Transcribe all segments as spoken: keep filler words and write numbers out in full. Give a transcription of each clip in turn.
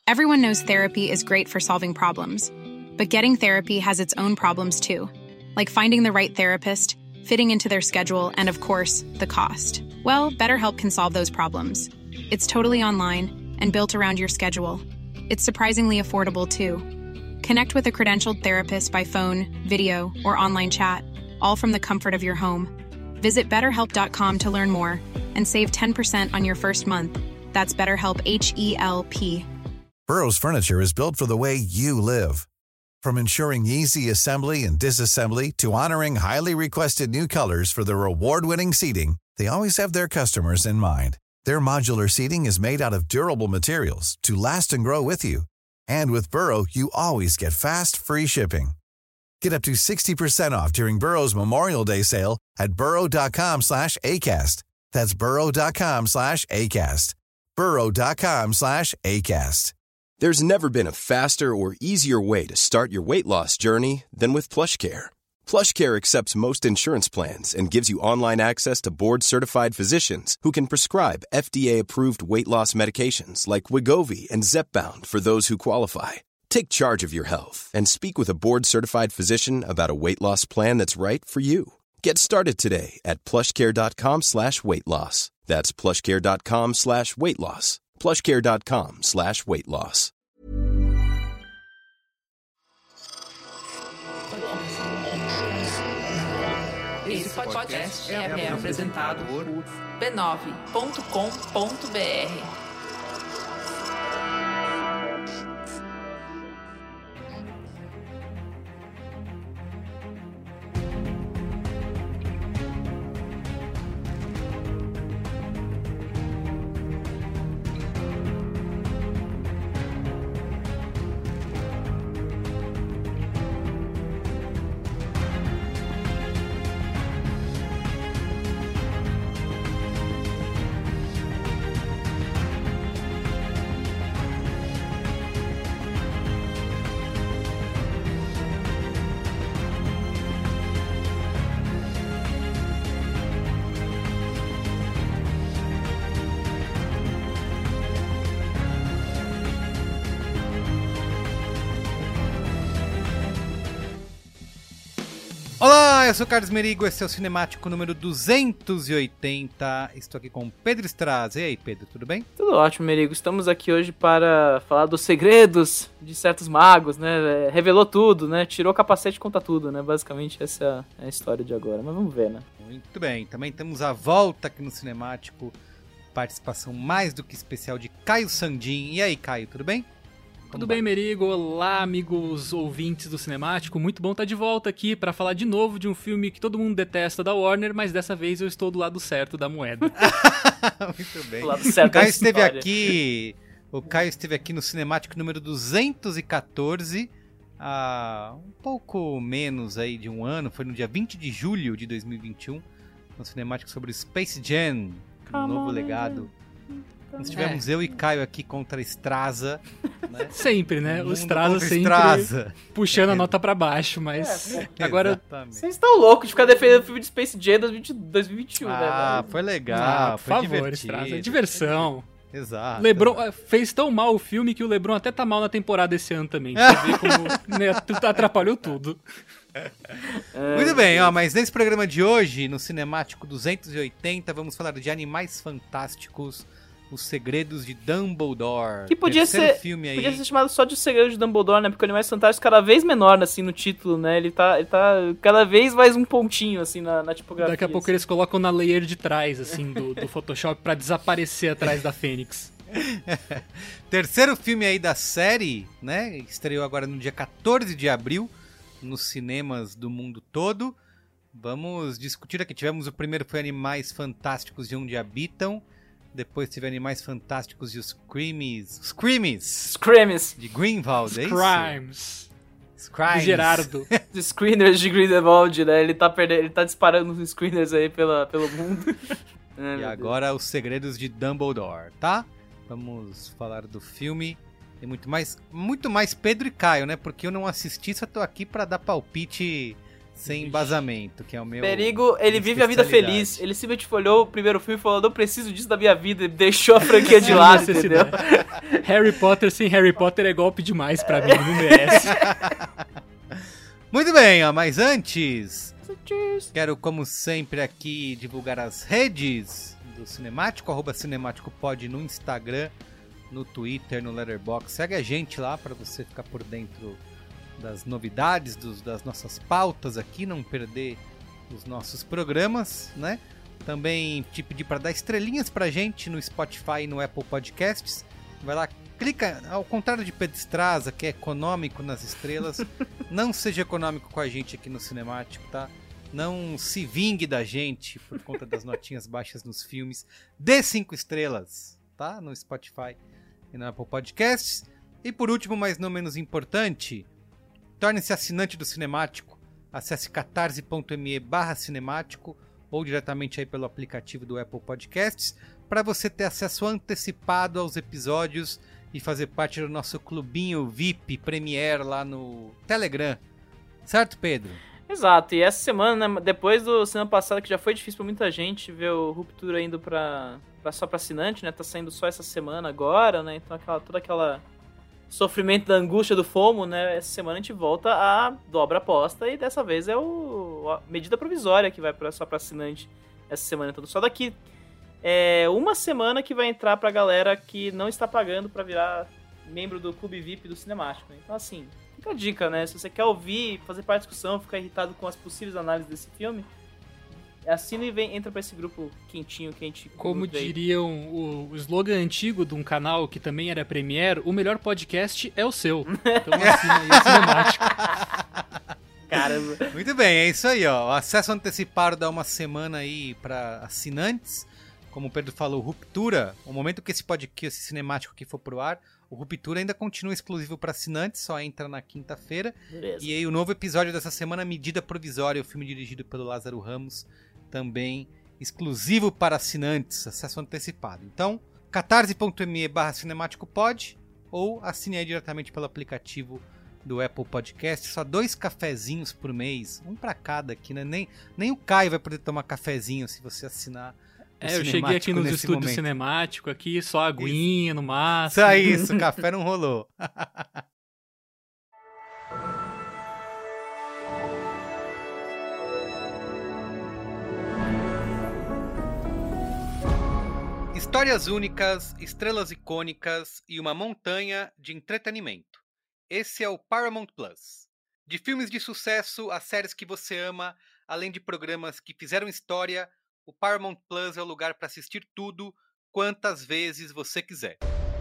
Everyone knows therapy is great for solving problems, but getting therapy has its own problems too, like finding the right therapist, fitting into their schedule, and of course, the cost. Well, BetterHelp can solve those problems. It's totally online and built around your schedule. It's surprisingly affordable too. Connect with a credentialed therapist by phone, video, or online chat, all from the comfort of your home. Visit better help dot com to learn more and save ten percent on your first month. That's BetterHelp, H E L P. Burrow's furniture is built for the way you live. From ensuring easy assembly and disassembly to honoring highly requested new colors for their award-winning seating, they always have their customers in mind. Their modular seating is made out of durable materials to last and grow with you. And with Burrow, you always get fast, free shipping. Get up to sixty percent off during Burrow's Memorial Day sale at burrow.com slash ACAST. That's burrow.com slash ACAST. burrow.com slash ACAST. There's never been a faster or easier way to start your weight loss journey than with PlushCare. PlushCare accepts most insurance plans and gives you online access to board-certified physicians who can prescribe F D A-approved weight loss medications like Wegovy and Zepbound for those who qualify. Take charge of your health and speak with a board-certified physician about a weight loss plan that's right for you. Get started today at plushcare.com slash weight loss. That's plushcare.com slash weight loss. plushcare.com slash weight loss. Esse podcast é apresentado por b nove ponto com ponto b r. Olá, eu sou o Carlos Merigo, esse é o Cinemático número duzentos e oitenta. Estou aqui com o Pedro Straz. E aí, Pedro, tudo bem? Tudo ótimo, Merigo. Estamos aqui hoje para falar dos segredos de certos magos, né? Revelou tudo, né? Tirou o capacete e conta tudo, né? Basicamente essa é a história de agora, mas vamos ver, né? Muito bem, também temos a volta aqui no Cinemático, participação mais do que especial de Caio Sandin. E aí, Caio, tudo bem? Tudo bem, Merigo? Olá, amigos ouvintes do Cinemático. Muito bom estar de volta aqui para falar de novo de um filme que todo mundo detesta da Warner, mas dessa vez eu estou do lado certo da moeda. Muito bem. Do lado certo o Caio da esteve história. aqui, o Caio esteve aqui no Cinemático número duzentos e quatorze, há um pouco menos aí de um ano, foi no dia vinte de julho de dois mil e vinte e um, no Cinemático sobre Space Jam, um novo legado. Nós tivemos é. eu e Caio aqui contra a Straza, né? Sempre, né? O Straza sempre Straza. puxando a nota pra baixo, mas é, agora... Exatamente. Vocês estão loucos de ficar defendendo o filme de Space Jam dois mil e vinte e um, ah, né? Ah, foi legal, ah, por foi favor, divertido. Straza, diversão. Exato. LeBron fez tão mal o filme que o LeBron até tá mal na temporada esse ano também. Você vê como né, atrapalhou tudo. É, Muito bem, ó, mas nesse programa de hoje, no Cinemático duzentos e oitenta, vamos falar de Animais Fantásticos, Os Segredos de Dumbledore. Que podia ser, filme aí. podia ser chamado só de Os Segredos de Dumbledore, né? Porque o Animais Fantásticos cada vez menor, assim, no título, né? Ele tá, ele tá cada vez mais um pontinho, assim, na, na tipografia. Daqui a pouco assim. eles colocam na layer de trás, assim, do, do Photoshop pra desaparecer atrás da Fênix. Terceiro filme aí da série, né? Estreou agora no dia quatorze de abril, nos cinemas do mundo todo. Vamos discutir aqui. Tivemos o primeiro, foi Animais Fantásticos e Onde Habitam. Depois teve Animais Fantásticos e os Crimes. Os Crimes! Screams! De Greenwald, é isso? Crimes! Crimes. De Gerardo. Os screeners de Grindelwald, né? Ele tá, perdendo, ele tá disparando os screeners aí pela, pelo mundo. É, e agora Deus. Os Segredos de Dumbledore, tá? Vamos falar do filme. Tem muito mais, muito mais Pedro e Caio, né? Porque eu não assisti, só tô aqui pra dar palpite sem embasamento, que é o meu... Perigo, ele vive a vida feliz. Ele simplesmente olhou o primeiro filme e falou, não preciso disso da minha vida, e deixou a franquia de lado, entendeu? Harry Potter sem Harry Potter é golpe demais pra mim, não merece. Muito bem, ó, mas antes, quero, como sempre, aqui divulgar as redes do Cinemático, arroba CinemáticoPod no Instagram, no Twitter, no Letterboxd. Segue a gente lá pra você ficar por dentro das novidades, dos, das nossas pautas aqui, não perder os nossos programas, né? Também te pedir para dar estrelinhas pra gente no Spotify e no Apple Podcasts. Vai lá, clica, ao contrário de Pedro Estraza, que é econômico nas estrelas, não seja econômico com a gente aqui no Cinemático, tá? Não se vingue da gente por conta das notinhas baixas nos filmes. Dê cinco estrelas, tá? No Spotify e no Apple Podcasts. E por último, mas não menos importante, torne-se assinante do Cinemático, acesse catarse.me barra cinemático ou diretamente aí pelo aplicativo do Apple Podcasts para você ter acesso antecipado aos episódios e fazer parte do nosso clubinho V I P Premiere lá no Telegram. Certo, Pedro? Exato, e essa semana, né, depois do semana passada, que já foi difícil pra muita gente ver o Ruptura indo pra, pra só pra assinante, né, tá saindo só essa semana agora, né, então aquela, toda aquela sofrimento da angústia do FOMO, né? Essa semana a gente volta a dobra aposta e dessa vez é o, a medida provisória que vai pra, só para assinante essa semana. Então só daqui é uma semana que vai entrar pra galera que não está pagando para virar membro do Clube V I P do Cinemático. Né? Então assim, fica a dica, né? Se você quer ouvir, fazer parte da discussão, ficar irritado com as possíveis análises desse filme, assina e vem, entra pra esse grupo quentinho que a gente... Como diriam o, o slogan antigo de um canal que também era Premiere, o melhor podcast é o seu. Então assina aí o Cinemático. Caramba. Muito bem, é isso aí, ó. O acesso antecipado dá uma semana aí pra assinantes. Como o Pedro falou, Ruptura, o momento que esse podcast, esse Cinemático aqui for pro ar, o Ruptura ainda continua exclusivo para assinantes, só entra na quinta-feira. E aí o novo episódio dessa semana, Medida Provisória, o filme dirigido pelo Lázaro Ramos, também exclusivo para assinantes, acesso antecipado. Então, catarse.me barra cinemáticopod ou assine aí diretamente pelo aplicativo do Apple Podcast. Só dois cafezinhos por mês, um para cada aqui, né? Nem, nem o Caio vai poder tomar cafezinho se você assinar. É, eu cheguei aqui nos estúdios cinemáticos, aqui só aguinha no máximo. Só isso, café não rolou. Histórias únicas, estrelas icônicas e uma montanha de entretenimento. Esse é o Paramount Plus. De filmes de sucesso a séries que você ama, além de programas que fizeram história, o Paramount Plus é o lugar para assistir tudo, quantas vezes você quiser.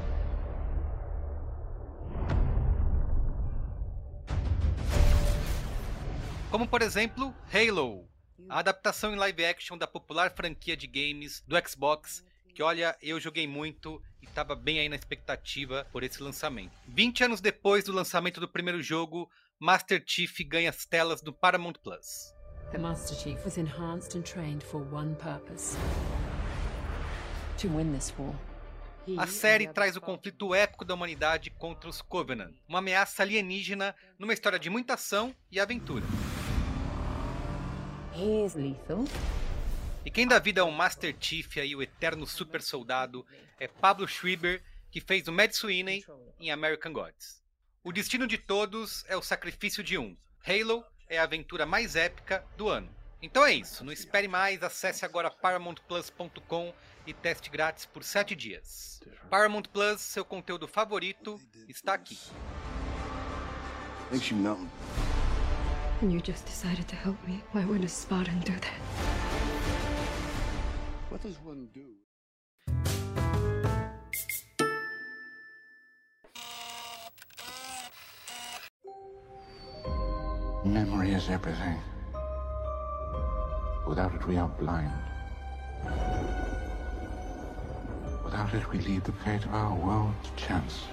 Como, por exemplo, Halo, a adaptação em live action da popular franquia de games do Xbox, que, olha, eu joguei muito e estava bem aí na expectativa por esse lançamento. vinte anos depois do lançamento do primeiro jogo, Master Chief ganha as telas do Paramount Plus. The Master Chief was enhanced and trained for one purpose: to win this war. A série traz o conflito épico da humanidade contra os Covenant, uma ameaça alienígena numa história de muita ação e aventura. He is lethal. E quem dá vida ao Master Chief e o eterno super soldado é Pablo Schreiber, que fez o Mad Sweeney em American Gods. O destino de todos é o sacrifício de um. Halo é a aventura mais épica do ano. Então é isso, não espere mais, acesse agora paramount plus ponto com e teste grátis por sete dias. Paramount Plus, seu conteúdo favorito, está aqui. Makes you numb. And you just decided to help me. Why would a Spartan do that? What does one do? Memory is everything. Without it, we are blind. Without it, we leave the fate of our world to chance.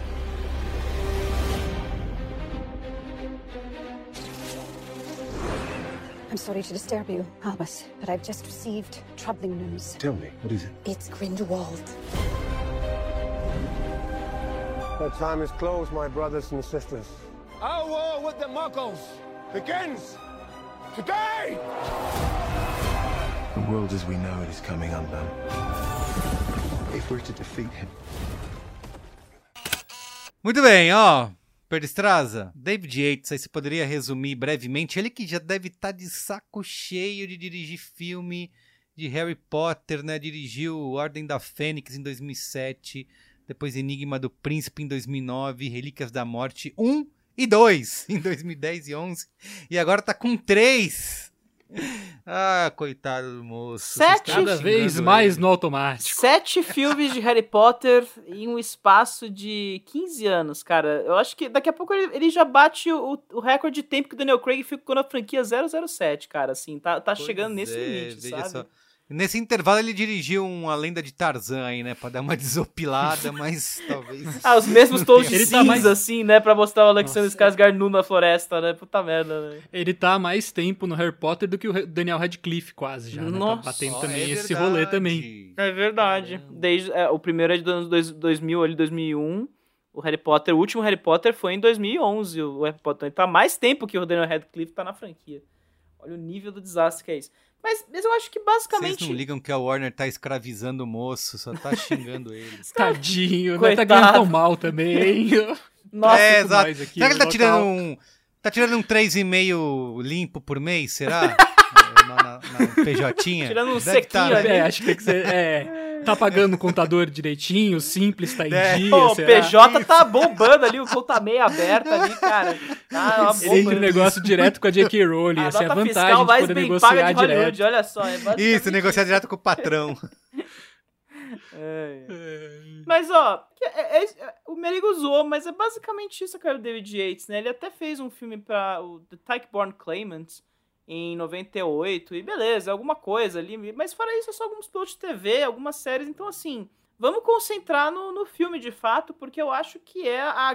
I'm sorry to disturb you, Albus, but I've just received troubling news. Tell me, what is it? It's Grindelwald. The time is closed, my brothers and sisters. Our war with the Muggles begins Today! The world as we know it is coming undone. If we're to defeat him. Muito bem, ó. Perdistraza, David Yates, aí você poderia resumir brevemente, ele que já deve estar de saco cheio de dirigir filme de Harry Potter, né? Dirigiu Ordem da Fênix em dois mil e sete, depois Enigma do Príncipe em dois mil e nove, Relíquias da Morte um e dois em dois mil e dez e onze, e agora tá com três. Ah, coitado do moço. Sete, cada vez mais ele. no automático. Sete filmes de Harry Potter em um espaço de quinze anos, cara. Eu acho que daqui a pouco ele, ele já bate o, o recorde de tempo que o Daniel Craig ficou na franquia zero zero sete, cara. Assim, tá, tá chegando nesse é, limite, sabe? Só. Nesse intervalo ele dirigiu uma Lenda de Tarzan aí, né? Pra dar uma desopilada, mas talvez... Ah, os mesmos tons de Ele cinza, tá mais... assim, né? Pra mostrar o Alexander Skarsgård nu na floresta, né? Puta merda, né? Ele tá há mais tempo no Harry Potter do que o Daniel Radcliffe, quase já, né? Nossa. Tá batendo Oh, também é esse verdade. rolê também. É verdade. Desde, é, o primeiro é de dois, dois mil, ali, dois mil e um. O Harry Potter, o último Harry Potter foi em dois mil e onze. O Harry Potter tá há mais tempo que o Daniel Radcliffe tá na franquia. Olha o nível do desastre que é isso. Mas, mas eu acho que basicamente... Vocês não ligam que a Warner tá escravizando o moço, só tá xingando ele. Tadinho, né? Coitado. Tá ganhando tão mal também. Nossa, é, fico exato. mais aqui Será que ele tá no tirando local. um... Tá tirando um três vírgula cinco limpo por mês, será? É, na, na, na P J. Tirando um Deve sequinho tá, ali. É, acho que tem que ser... É, tá pagando o contador direitinho, o Simples tá em É. dia, Pô, o será? P J tá bombando ali, o conta meio aberto ali, cara. Tá uma Ele entra bomba. em negócio direto com a J K Rowling, A essa é a nota vantagem fiscal de mais poder bem paga negociar de Hollywood, direto. olha só. É basicamente Isso, negociar direto com o patrão. É. Mas, ó, é, é, é, o Merigo zoou, mas é basicamente isso que é o David Yates, né? Ele até fez um filme pra o The Tyke-Born Claimant em noventa e oito, e beleza, alguma coisa ali, mas fora isso é só alguns pilotos de T V, algumas séries, então assim, vamos concentrar no, no filme de fato, porque eu acho que é a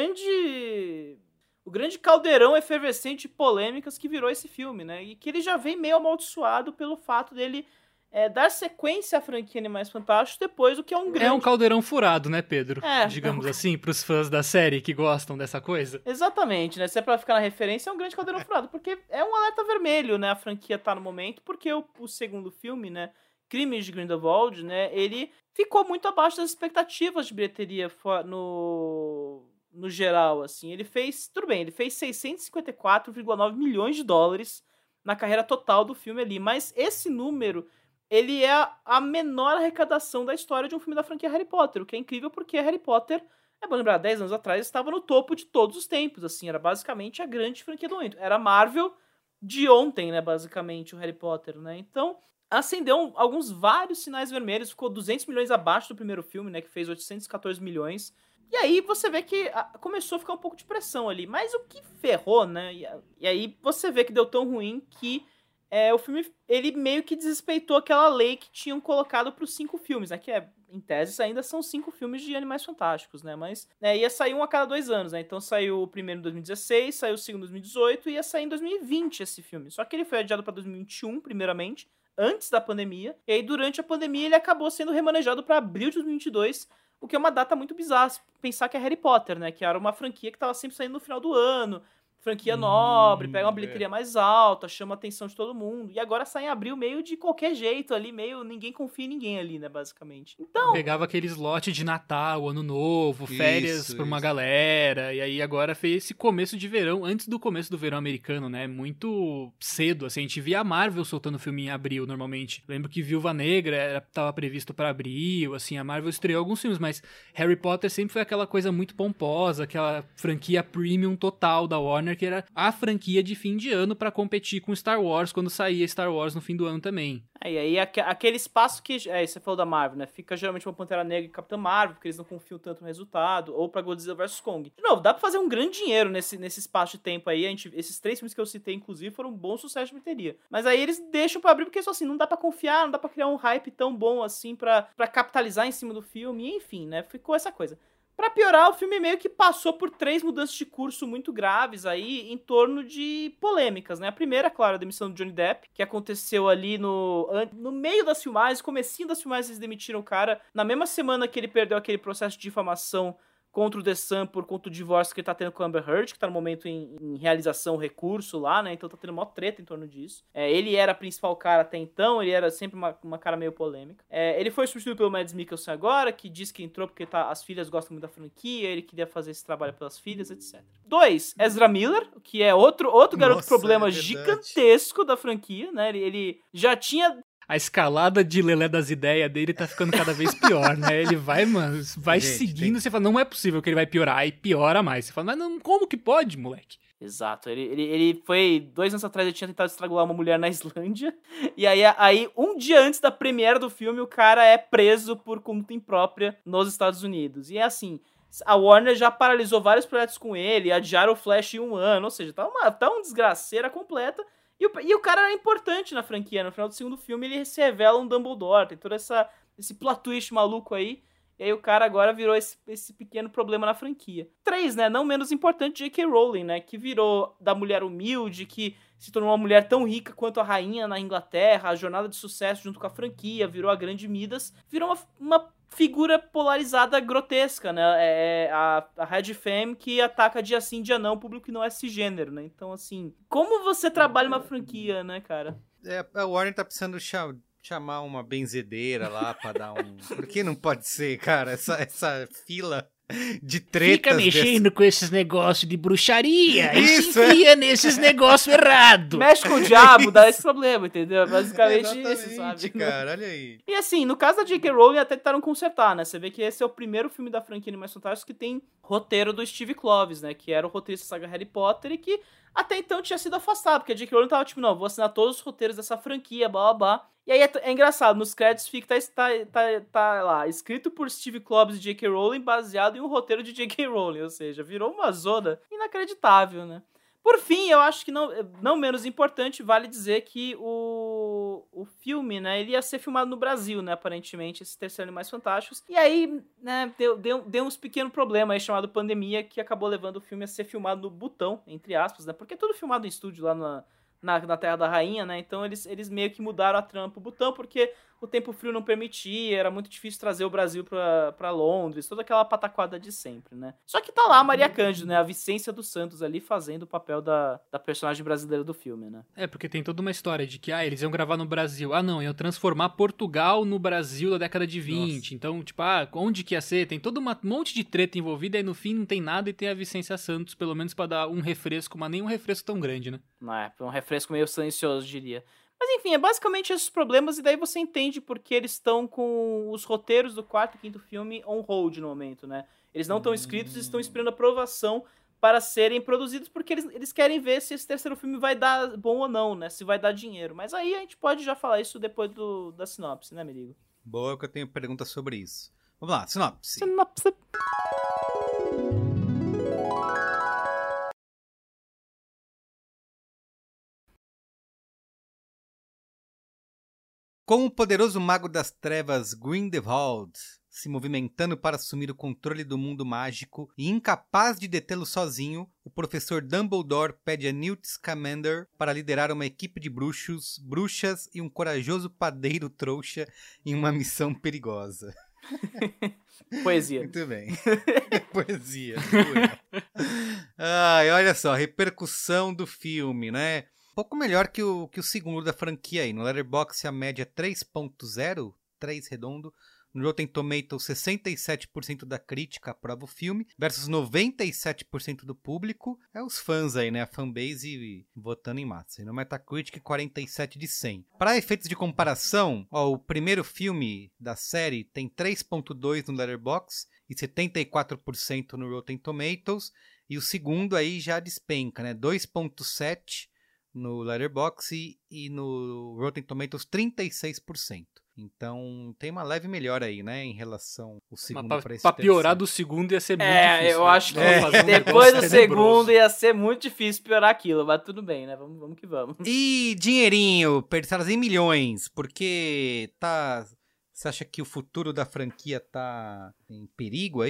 grande... o grande caldeirão efervescente de polêmicas que virou esse filme, né? E que ele já vem meio amaldiçoado pelo fato dele é, dar sequência à franquia Animais Fantásticos depois do que é um grande... É um caldeirão furado, né, Pedro? É, Digamos é um- assim, pros fãs da série que gostam dessa coisa. Exatamente, né? Se é pra ficar na referência, é um grande caldeirão furado, porque é um alerta vermelho, né? A franquia tá no momento, porque o, o segundo filme, né? Crimes de Grindelwald, né? Ele ficou muito abaixo das expectativas de bilheteria fo- no... no geral, assim. Ele fez... Tudo bem, ele fez seiscentos e cinquenta e quatro vírgula nove milhões de dólares na carreira total do filme ali, mas esse número... ele é a menor arrecadação da história de um filme da franquia Harry Potter, o que é incrível porque Harry Potter, é bom lembrar, dez anos atrás, estava no topo de todos os tempos, assim, era basicamente a grande franquia do momento. Era a Marvel de ontem, né, basicamente, o Harry Potter, né? Então, acendeu um, alguns vários sinais vermelhos, ficou duzentos milhões abaixo do primeiro filme, né, que fez oitocentos e quatorze milhões. E aí você vê que a, começou a ficar um pouco de pressão ali, mas o que ferrou, né? E, e aí você vê que deu tão ruim que É, o filme, ele meio que desrespeitou aquela lei que tinham colocado para os cinco filmes, né? Que é, em tese, ainda são cinco filmes de Animais Fantásticos, né? Mas é, ia sair um a cada dois anos, né? Então saiu o primeiro em dois mil e dezesseis, saiu o segundo em dois mil e dezoito e ia sair em dois mil e vinte esse filme. Só que ele foi adiado para dois mil e vinte e um, primeiramente, antes da pandemia. E aí, durante a pandemia, ele acabou sendo remanejado para abril de dois mil e vinte e dois, o que é uma data muito bizarra. Pensar que é Harry Potter, né? Que era uma franquia que estava sempre saindo no final do ano. Franquia nobre, pega uma bilheteria mais alta, chama a atenção de todo mundo. E agora sai em abril meio de qualquer jeito ali, meio ninguém confia em ninguém ali, né, basicamente. Então... Pegava aquele slot de Natal, Ano Novo, férias Isso, pra uma isso. galera, e aí agora fez esse começo de verão, antes do começo do verão americano, né, muito cedo, assim, a gente via a Marvel soltando filme em abril, normalmente. Lembro que Viúva Negra era, tava previsto pra abril, assim, a Marvel estreou alguns filmes, mas Harry Potter sempre foi aquela coisa muito pomposa, aquela franquia premium total da Warner, que era a franquia de fim de ano pra competir com Star Wars, quando saía Star Wars no fim do ano também. É, e aí aque- aquele espaço que... É, você falou da Marvel, né? Fica geralmente pra Pantera Negra e Capitã Marvel, porque eles não confiam tanto no resultado, ou pra Godzilla versus. Kong. De novo, dá pra fazer um grande dinheiro nesse, nesse espaço de tempo aí. A gente, esses três filmes que eu citei, inclusive, foram um bom sucesso de bilheteria. Mas aí eles deixam pra abrir, porque só assim, não dá pra confiar, não dá pra criar um hype tão bom assim pra, pra capitalizar em cima do filme, enfim, né? Ficou essa coisa. Pra piorar, o filme meio que passou por três mudanças de curso muito graves aí, em torno de polêmicas, né? A primeira, claro, a demissão do Johnny Depp, que aconteceu ali no, no meio das filmagens, comecinho das filmagens, eles demitiram o cara. Na mesma semana que ele perdeu aquele processo de difamação contra o The Sun por conta do divórcio que ele tá tendo com a Amber Heard, que tá no momento em, em realização, recurso lá, né? Então tá tendo mó treta em torno disso. É, ele era o principal cara até então, ele era sempre uma, uma cara meio polêmica. É, ele foi substituído pelo Mads Mikkelsen agora, que diz que entrou porque tá, as filhas gostam muito da franquia, ele queria fazer esse trabalho pelas filhas, etcétera. Dois, Ezra Miller, que é outro, outro garoto Nossa, problema é gigantesco da franquia, né? Ele, ele já tinha... A escalada de Lelé das ideias dele tá ficando cada vez pior, né? Ele vai, mano, vai Gente, seguindo, tem... você fala, não é possível que ele vai piorar, aí piora mais. Você fala, mas não, como que pode, moleque? Exato, ele, ele, ele foi, dois anos atrás ele tinha tentado estrangular uma mulher na Islândia, e aí, aí um dia antes da premiere do filme o cara é preso por conduta imprópria nos Estados Unidos. E é assim, a Warner já paralisou vários projetos com ele, adiaram o Flash em um ano, ou seja, tá uma, tá uma desgraceira completa. E o, e o cara era importante na franquia. No final do segundo filme, ele se revela um Dumbledore. Tem todo essa, esse plot twist maluco aí. E aí o cara agora virou esse, esse pequeno problema na franquia. Três, né? Não menos importante, J K. Rowling, né? Que virou da mulher humilde, que se tornou uma mulher tão rica quanto a rainha na Inglaterra, a jornada de sucesso junto com a franquia, virou a grande Midas. Virou uma, uma figura polarizada grotesca, né? É a, a Red Femme que ataca dia sim, dia não, o público que não é cisgênero, né? Então, assim, como você trabalha uma franquia, né, cara? É, a Warner tá precisando cham- chamar uma benzedeira lá pra dar um... Por que não pode ser, cara? Essa, essa fila de tretas... Fica mexendo desse... com esses negócios de bruxaria. Isso, e se enfia é. nesses negócios errados. Mexe com o diabo, dá esse problema, entendeu? Basicamente é, isso, sabe? Cara, olha aí. E assim, no caso da J K. Rowling até tentaram consertar, né? Você vê que esse é o primeiro filme da franquia Animais Fantásticos que tem roteiro do Steve Kloves, né? Que era o roteirista da saga Harry Potter e que até então tinha sido afastado, porque a J K. Rowling tava tipo, não, vou assinar todos os roteiros dessa franquia, blá blá blá. E aí é, é engraçado, nos créditos fica, tá, tá, tá, tá lá, escrito por Steve Kloves e J K. Rowling, baseado em um roteiro de J K. Rowling, ou seja, virou uma zona inacreditável, né? Por fim, eu acho que não, não menos importante, vale dizer que o, o filme, né, ele ia ser filmado no Brasil, né, aparentemente, esse terceiro Animais Fantásticos. E aí, né, deu, deu, deu uns pequenos problemas aí, chamado pandemia, que acabou levando o filme a ser filmado no Butão, entre aspas, né, porque é tudo filmado em estúdio lá na, na, na Terra da Rainha, né, então eles, eles meio que mudaram a trama pro Butão, porque o tempo frio não permitia, era muito difícil trazer o Brasil pra, pra Londres, toda aquela pataquada de sempre, né. Só que tá lá a Maria Cândido, né, a Vicência dos Santos ali, fazendo o papel da, da personagem brasileira do filme, né. É, porque tem toda uma história de que, ah, eles iam gravar no Brasil. Ah, não, iam transformar Portugal no Brasil da década de vinte. Nossa. Então, tipo, ah, onde que ia ser? Tem todo uma, um monte de treta envolvida, e no fim não tem nada e tem a Vicência Santos, pelo menos pra dar um refresco, mas nem um refresco tão grande, né. Não é, um refresco meio silencioso, diria. Mas enfim, é basicamente esses problemas, e daí você entende porque eles estão com os roteiros do quarto e quinto filme on hold no momento, né? Eles não estão escritos e estão esperando aprovação para serem produzidos, porque eles, eles querem ver se esse terceiro filme vai dar bom ou não, né? Se vai dar dinheiro. Mas aí a gente pode já falar isso depois do, da sinopse, né, Merigo? Boa, que eu tenho perguntas sobre isso. Vamos lá, sinopse. Sinopse. Com o poderoso mago das trevas Grindelwald se movimentando para assumir o controle do mundo mágico e incapaz de detê-lo sozinho, o professor Dumbledore pede a Newt Scamander para liderar uma equipe de bruxos, bruxas e um corajoso padeiro trouxa em uma missão perigosa. Poesia. Muito bem. Poesia. Ai, olha só, repercussão do filme, né? Um pouco melhor que o, que o segundo da franquia aí. No Letterboxd a média é três ponto zero, três redondo. No Rotten Tomatoes, sessenta e sete por cento da crítica aprova o filme, versus noventa e sete por cento do público. É os fãs aí, né? A fanbase e, votando em massa. E no Metacritic, quarenta e sete de cem. Para efeitos de comparação, ó, o primeiro filme da série tem três ponto dois no Letterboxd e setenta e quatro por cento no Rotten Tomatoes. E o segundo aí já despenca, né? dois ponto sete no Letterboxd e, e no Rotten Tomatoes trinta e seis por cento. Então tem uma leve melhora aí, né, em relação ao segundo para esse Pra piorar terceiro. do segundo ia ser muito é, difícil. É, eu né? acho que é. um depois do segundo ia ser muito difícil piorar aquilo, mas tudo bem, né, vamos, vamos que vamos. E dinheirinho, pensadas em milhões, porque tá... Você acha que o futuro da franquia tá em perigo aí?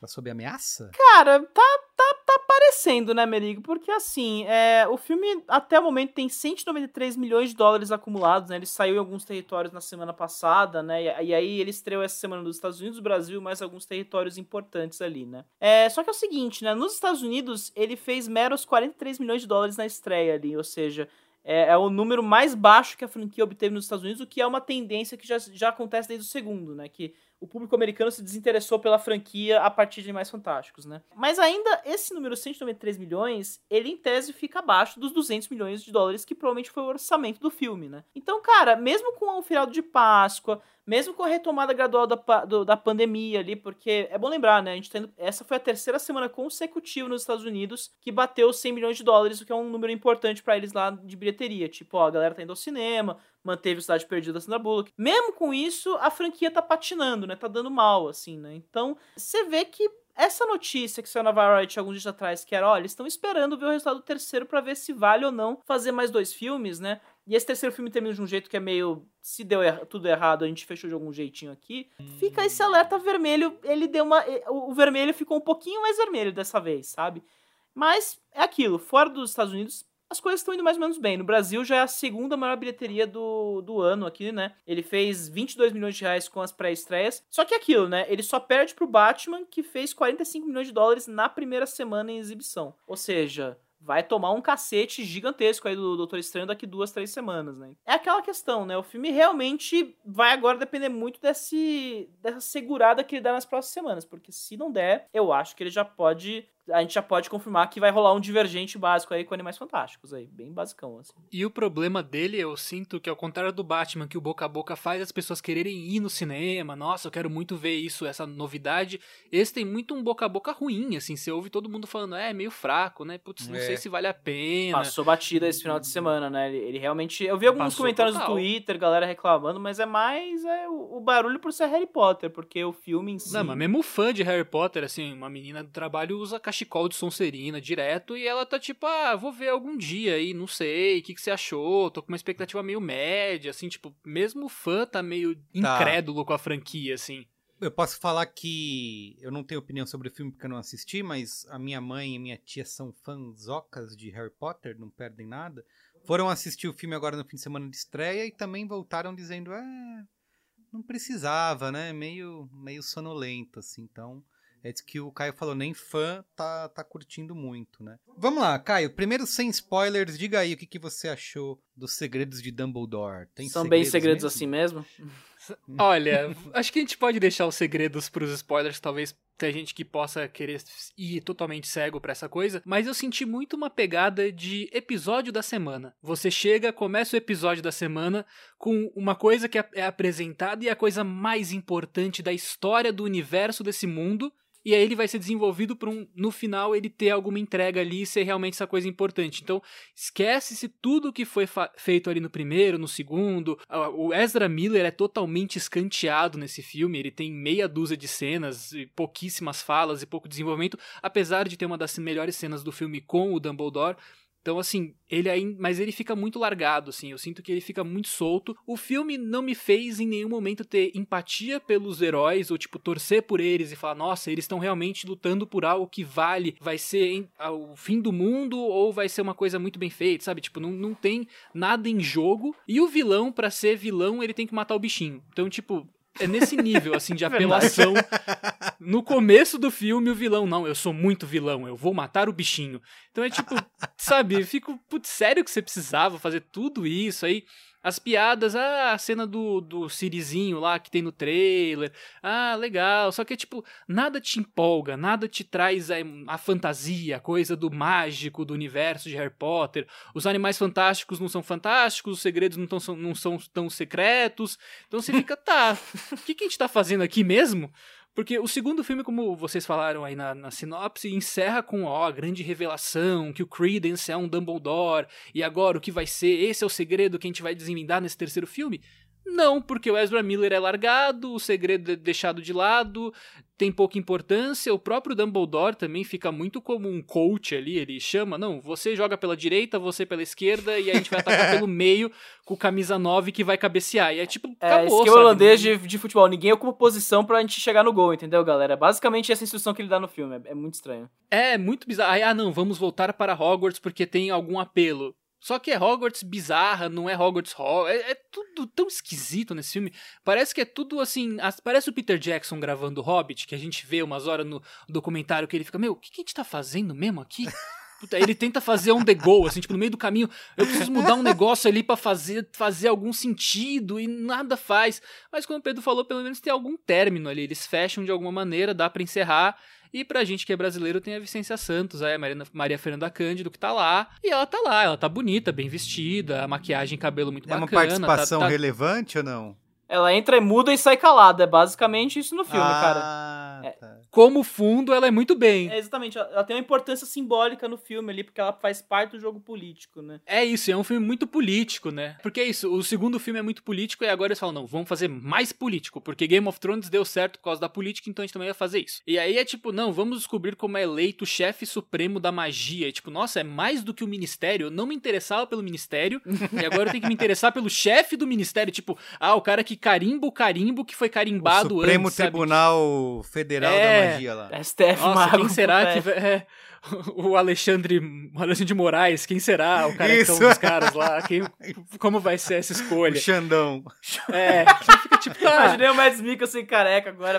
Tá sob ameaça? Cara, tá, tá, tá parecendo, né, Merigo? Porque, assim, é, o filme, até o momento, tem cento e noventa e três milhões de dólares acumulados, né? Ele saiu em alguns territórios na semana passada, né? E, e aí ele estreou essa semana nos Estados Unidos, Brasil, mais alguns territórios importantes ali, né? É, só que é o seguinte, né? Nos Estados Unidos, ele fez meros quarenta e três milhões de dólares na estreia ali, ou seja... É, é o número mais baixo que a franquia obteve nos Estados Unidos, o que é uma tendência que já, já acontece desde o segundo, né? Que o público americano se desinteressou pela franquia a partir de Animais Fantásticos, né? Mas ainda, esse número cento e noventa e três milhões, ele em tese fica abaixo dos duzentos milhões de dólares que provavelmente foi o orçamento do filme, né? Então, cara, mesmo com o feriado de Páscoa, mesmo com a retomada gradual da, do, da pandemia ali, porque é bom lembrar, né? A gente tá indo, essa foi a terceira semana consecutiva nos Estados Unidos que bateu cem milhões de dólares, o que é um número importante pra eles lá de bilheteria. Tipo, ó, a galera tá indo ao cinema, manteve o Cidade Perdida da Sandra Bullock. Mesmo com isso, a franquia tá patinando, né? Tá dando mal, assim, né? Então, você vê que essa notícia que saiu na Variety alguns dias atrás, que era, ó, eles estão esperando ver o resultado do terceiro pra ver se vale ou não fazer mais dois filmes, né? E esse terceiro filme termina de um jeito que é meio... Se deu er- tudo errado, a gente fechou de algum jeitinho aqui. Fica esse alerta vermelho, ele deu uma... O vermelho ficou um pouquinho mais vermelho dessa vez, sabe? Mas é aquilo, fora dos Estados Unidos, as coisas estão indo mais ou menos bem. No Brasil já é a segunda maior bilheteria do, do ano aqui, né? Ele fez vinte e dois milhões de reais com as pré-estreias. Só que é aquilo, né? Ele só perde pro Batman, que fez quarenta e cinco milhões de dólares na primeira semana em exibição. Ou seja... vai tomar um cacete gigantesco aí do Doutor Estranho daqui duas, três semanas, né? É aquela questão, né? O filme realmente vai agora depender muito desse, dessa segurada que ele dá nas próximas semanas, porque se não der, eu acho que ele já pode... A gente já pode confirmar que vai rolar um Divergente básico aí com Animais Fantásticos aí, bem basicão, assim. E o problema dele, eu sinto que ao contrário do Batman, que o boca a boca faz as pessoas quererem ir no cinema, nossa, eu quero muito ver isso, essa novidade, esse tem muito um boca a boca ruim, assim, você ouve todo mundo falando, é, meio fraco, né, putz, não É. sei se vale a pena. Passou batida esse final de semana, né, ele, ele realmente... Eu vi alguns Passou comentários total. no Twitter, galera reclamando, mas é mais é, o, o barulho por ser Harry Potter, porque o filme em si... Não, mas mesmo fã de Harry Potter, assim, uma menina do trabalho usa cachecol de Sonserina direto e ela tá tipo, ah, vou ver algum dia aí, não sei, o que, que você achou? Tô com uma expectativa meio média, assim, tipo, mesmo o fã tá meio incrédulo com a franquia, assim. Eu posso falar que eu não tenho opinião sobre o filme porque eu não assisti, mas a minha mãe e minha tia são fãzocas de Harry Potter, não perdem nada. Foram assistir o filme agora no fim de semana de estreia e também voltaram dizendo, é, não precisava, né, meio, meio sonolento, assim, então... É isso que o Caio falou, nem fã tá, tá curtindo muito, né? Vamos lá, Caio, primeiro sem spoilers, diga aí o que, que você achou dos segredos de Dumbledore. Tem São bem segredos mesmo? assim mesmo? Olha, acho que a gente pode deixar os segredos pros spoilers, talvez tem gente que possa querer ir totalmente cego pra essa coisa, mas eu senti muito uma pegada de episódio da semana. Você chega, começa o episódio da semana com uma coisa que é apresentada e a coisa mais importante da história do universo desse mundo, e aí ele vai ser desenvolvido para um, no final ele ter alguma entrega ali e ser realmente essa coisa importante. Então, esquece-se tudo que foi feito ali no primeiro, no segundo. O Ezra Miller é totalmente escanteado nesse filme, ele tem meia dúzia de cenas, e pouquíssimas falas e pouco desenvolvimento, apesar de ter uma das melhores cenas do filme com o Dumbledore. Então, assim, ele aí, mas ele fica muito largado, assim, eu sinto que ele fica muito solto. O filme não me fez em nenhum momento ter empatia pelos heróis, ou tipo, torcer por eles e falar, nossa, eles estão realmente lutando por algo que vale, vai ser em, o fim do mundo, ou vai ser uma coisa muito bem feita, sabe? Tipo, não, não tem nada em jogo, e o vilão, pra ser vilão, ele tem que matar o bichinho. Então, tipo... É nesse nível, assim, de apelação. No começo do filme, o vilão, não, eu sou muito vilão, eu vou matar o bichinho. Então é tipo, sabe, eu fico, putz, sério que você precisava fazer tudo isso aí? As piadas, ah, a cena do, do Sirizinho lá que tem no trailer, ah, legal, só que, tipo, nada te empolga, nada te traz a, a fantasia, a coisa do mágico, do universo de Harry Potter, os animais fantásticos não são fantásticos, os segredos não, tão, não são tão secretos, então você fica, tá, o que, que a gente tá fazendo aqui mesmo? Porque o segundo filme, como vocês falaram aí na, na sinopse, encerra com ó, a grande revelação, que o Credence é um Dumbledore, e agora o que vai ser? Esse é o segredo que a gente vai desvendar nesse terceiro filme? Não, porque o Ezra Miller é largado, o segredo é deixado de lado, tem pouca importância, o próprio Dumbledore também fica muito como um coach ali, ele chama, não, você joga pela direita, você pela esquerda, e a gente vai atacar pelo meio com camisa nove que vai cabecear, e é tipo, é, acabou, esquema sabe? holandês de, de futebol, ninguém ocupa posição pra gente chegar no gol, entendeu, galera? É basicamente essa instrução que ele dá no filme, é, é muito estranho. É, muito bizarro, aí, ah não, vamos voltar para Hogwarts porque tem algum apelo. Só que é Hogwarts bizarra, não é Hogwarts Hall, é, é tudo tão esquisito nesse filme. Parece que é tudo assim, as, parece o Peter Jackson gravando o Hobbit, que a gente vê umas horas no documentário que ele fica, meu, o que, que a gente tá fazendo mesmo aqui? Puta, ele tenta fazer um the go, assim, tipo, no meio do caminho, eu preciso mudar um negócio ali pra fazer, fazer algum sentido, e nada faz. Mas como o Pedro falou, pelo menos tem algum término ali, eles fecham de alguma maneira, dá pra encerrar. E pra gente que é brasileiro tem a Vicência Santos, aí a Maria, Maria Fernanda Cândido, que tá lá. E ela tá lá, ela tá bonita, bem vestida, a maquiagem, cabelo muito é bacana. É uma participação tá, tá... relevante ou não? Ela entra, muda e sai calada, é basicamente isso no filme, ah, cara. Tá. É. Como fundo, ela é muito bem. É, exatamente, ela tem uma importância simbólica no filme ali, porque ela faz parte do jogo político, né? É isso, é um filme muito político, né? Porque é isso, o segundo filme é muito político e agora eles falam, não, vamos fazer mais político, porque Game of Thrones deu certo por causa da política, então a gente também vai fazer isso. E aí é tipo, não, vamos descobrir como é eleito o chefe supremo da magia. E tipo, nossa, é mais do que o ministério, eu não me interessava pelo ministério, e agora eu tenho que me interessar pelo chefe do ministério, tipo, ah, o cara que carimba o carimbo que foi carimbado o Supremo antes, Tribunal sabe? Federal é, da Magia lá. S T F Nossa, Mago, quem será que... É, o Alexandre, o Alexandre de Moraes, quem será o carecão dos caras lá? Quem, como vai ser essa escolha? O Xandão. É, você fica tipo... Ah, imaginei o Mads Mikkelsen careca agora.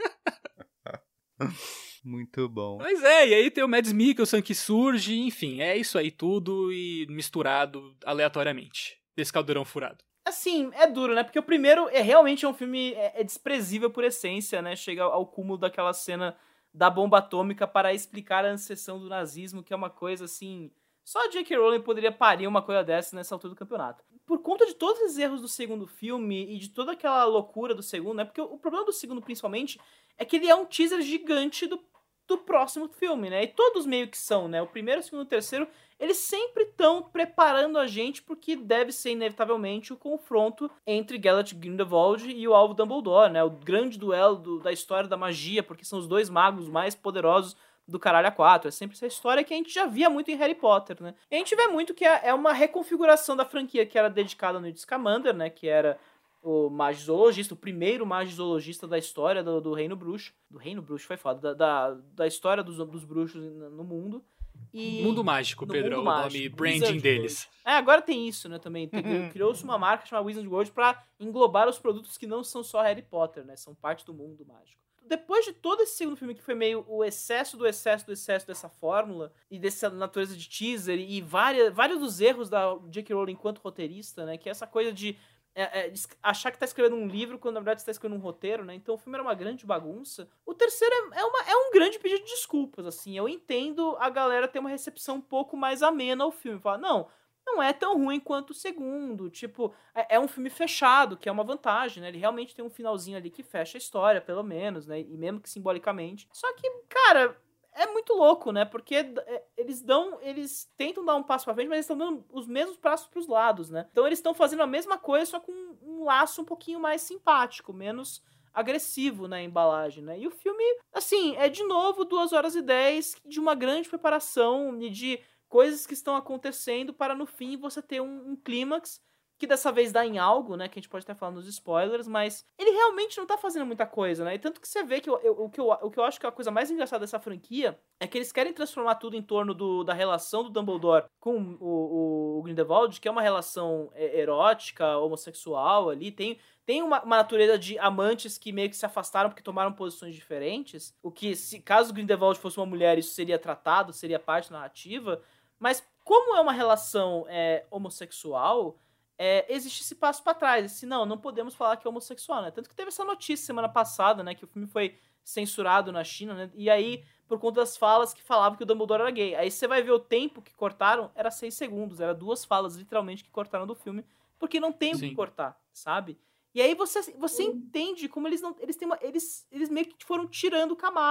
Muito bom. Mas é, e aí tem o Mads Mikkelsen que surge, enfim, é isso aí tudo e misturado aleatoriamente, desse caldeirão furado. Assim, é duro, né? Porque o primeiro é realmente um filme é, é desprezível por essência, né? Chega ao cúmulo daquela cena da bomba atômica para explicar a ancestral do nazismo, que é uma coisa assim... Só a J K Rowling poderia parir uma coisa dessa nessa altura do campeonato. Por conta de todos os erros do segundo filme e de toda aquela loucura do segundo, né? Porque o problema do segundo, principalmente, é que ele é um teaser gigante do, do próximo filme, né? E todos meio que são, né? O primeiro, o segundo e o terceiro, eles sempre estão preparando a gente porque deve ser, inevitavelmente, o confronto entre Gellert Grindelwald e o Alvo Dumbledore, né? O grande duelo do, da história da magia, porque são os dois magos mais poderosos do caralho a quatro. É sempre essa história que a gente já via muito em Harry Potter, né? E a gente vê muito que é, é uma reconfiguração da franquia que era dedicada no Newt Scamander, né? Que era o magizoologista, o primeiro magizoologista da história do, do Reino Bruxo. Do Reino Bruxo, foi foda. Da, da, da história dos, dos bruxos no mundo. E Mundo Mágico, no Pedro, mundo é o mágico, nome branding Wizard deles. World. É, agora tem isso, né, também. Uhum. Criou-se uma marca chamada Wizard World pra englobar os produtos que não são só Harry Potter, né? São parte do mundo mágico. Depois de todo esse segundo filme que foi meio o excesso do excesso do excesso dessa fórmula e dessa natureza de teaser e várias, vários dos erros da J K Rowling enquanto roteirista, né? Que é essa coisa de, é, é, de achar que tá escrevendo um livro quando na verdade você tá escrevendo um roteiro, né? Então o filme era uma grande bagunça. O terceiro é, é, uma, é um grande pedido de desculpas, assim. Eu entendo a galera ter uma recepção um pouco mais amena ao filme. Falar, não... não é tão ruim quanto o segundo, tipo, é, é um filme fechado, que é uma vantagem, né, ele realmente tem um finalzinho ali que fecha a história, pelo menos, né, e mesmo que simbolicamente, só que, cara, é muito louco, né, porque é, eles dão, eles tentam dar um passo pra frente, mas eles estão dando os mesmos passos pros lados, né, então eles estão fazendo a mesma coisa, só com um, um laço um pouquinho mais simpático, menos agressivo na embalagem, né, e o filme, assim, é de novo duas horas e dez de uma grande preparação e de coisas que estão acontecendo para no fim você ter um, um clímax que dessa vez dá em algo, né, que a gente pode até falar nos spoilers, mas ele realmente não tá fazendo muita coisa, né, e tanto que você vê que eu, eu, o, que eu, o que eu acho que é a coisa mais engraçada dessa franquia é que eles querem transformar tudo em torno do, da relação do Dumbledore com o, o, o Grindelwald, que é uma relação erótica, homossexual ali, tem... Tem uma, uma natureza de amantes que meio que se afastaram porque tomaram posições diferentes. O que, se caso Grindelwald fosse uma mulher, isso seria tratado, seria parte narrativa. Mas como é uma relação é, homossexual, é, existe esse passo pra trás. Esse, não, não podemos falar que é homossexual, né? Tanto que teve essa notícia semana passada, né? Que o filme foi censurado na China, né? E aí, por conta das falas que falavam que o Dumbledore era gay. Aí você vai ver o tempo que cortaram, era seis segundos. Era duas falas, literalmente, que cortaram do filme. Porque não tem o que cortar, sabe? E aí você, você entende como eles não. Eles, têm uma, eles, eles meio que foram tirando camadas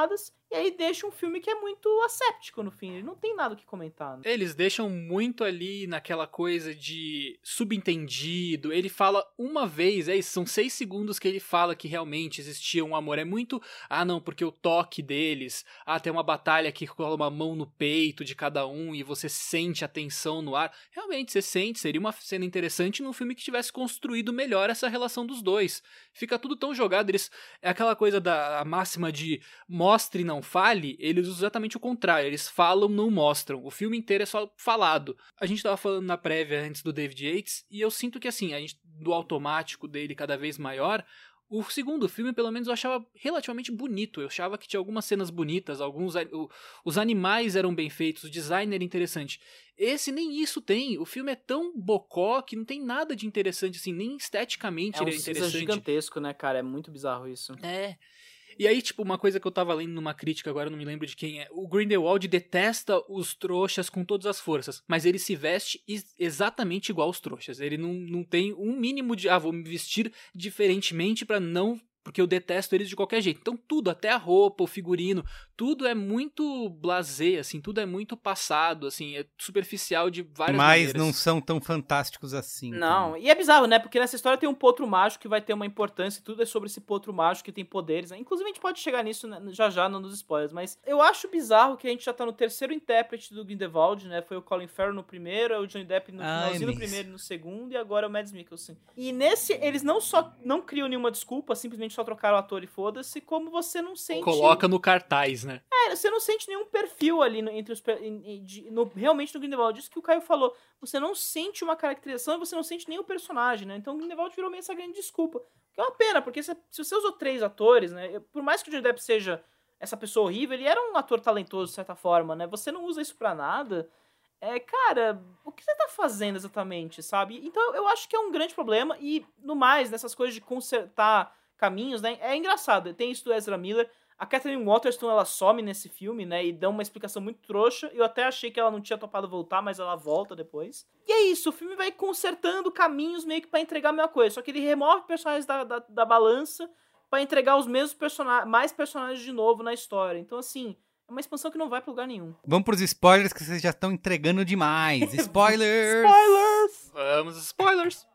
E aí deixa um filme que é muito asséptico no fim, ele não tem nada o que comentar. Né? Eles deixam muito ali naquela coisa de subentendido, ele fala uma vez, é isso, são seis segundos que ele fala que realmente existia um amor, é muito, ah não, porque o toque deles, ah tem uma batalha que rola uma mão no peito de cada um e você sente a tensão no ar, realmente você sente, seria uma cena interessante num filme que tivesse construído melhor essa relação dos dois, fica tudo tão jogado, eles, é aquela coisa da a máxima de mostre e não fale, eles usam exatamente o contrário, eles falam, não mostram, o filme inteiro é só falado. A gente tava falando na prévia antes do David Yates, e eu sinto que assim, a gente, do automático dele cada vez maior, o segundo filme, pelo menos, eu achava relativamente bonito, eu achava que tinha algumas cenas bonitas, alguns o, os animais eram bem feitos, o design era interessante. Esse nem isso tem, o filme é tão bocó que não tem nada de interessante, assim, nem esteticamente é um ele é interessante. É gigantesco, né, cara, é muito bizarro isso. É... E aí, tipo, uma coisa que eu tava lendo numa crítica, agora eu não me lembro de quem é, o Grindelwald detesta os trouxas com todas as forças, mas ele se veste exatamente igual aos trouxas. Ele não, não tem um mínimo de, ah, vou me vestir diferentemente pra não... porque eu detesto eles de qualquer jeito. Então tudo, até a roupa, o figurino, tudo é muito blasé, assim, tudo é muito passado, assim, é superficial de várias Mas maneiras. Mas não são tão fantásticos assim. Não, também. E é bizarro, né? Porque nessa história tem um potro mágico que vai ter uma importância, tudo é sobre esse potro mágico que tem poderes, né? Inclusive a gente pode chegar nisso né, já já nos spoilers, mas eu acho bizarro que a gente já tá no terceiro intérprete do Grindelwald, né? Foi o Colin Farrell no primeiro, é o Johnny Depp no Ai, finalzinho do primeiro e no segundo, e agora é o Mads Mikkelsen. E nesse, eles não só não criam nenhuma desculpa, simplesmente só trocaram o ator e foda-se, como você não sente... Coloca no cartaz, né? É, você não sente nenhum perfil ali no, entre os... De, no, realmente no Grindelwald, isso que o Caio falou. Você não sente uma caracterização e você não sente nem o personagem, né? Então o Grindelwald virou meio essa grande desculpa. Que é uma pena, porque se, se você usou três atores, né? Por mais que o Johnny Depp seja essa pessoa horrível, ele era um ator talentoso, de certa forma, né? Você não usa isso pra nada... É, cara, o que você tá fazendo exatamente, sabe? Então eu acho que é um grande problema e, no mais, nessas coisas de consertar caminhos, né? É engraçado, tem isso do Ezra Miller, a Catherine Waterston, ela some nesse filme, né? E dá uma explicação muito trouxa, eu até achei que ela não tinha topado voltar, mas ela volta depois. E é isso, o filme vai consertando caminhos meio que pra entregar a mesma coisa, só que ele remove personagens da, da, da balança pra entregar os mesmos personagens, mais personagens de novo na história. Então, assim... é uma expansão que não vai pra lugar nenhum. Vamos pros spoilers que vocês já estão entregando demais. Spoilers! Spoilers! Vamos, spoilers!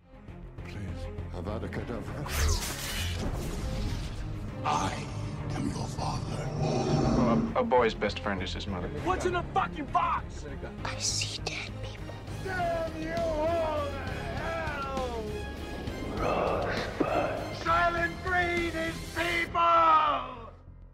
Please, Avada Kedavra. I am your father. Oh, a, a boy's best friend is his mother. What's in the fucking box? I see dead people. Damn you all to hell! Rosebud. Silent breed is people!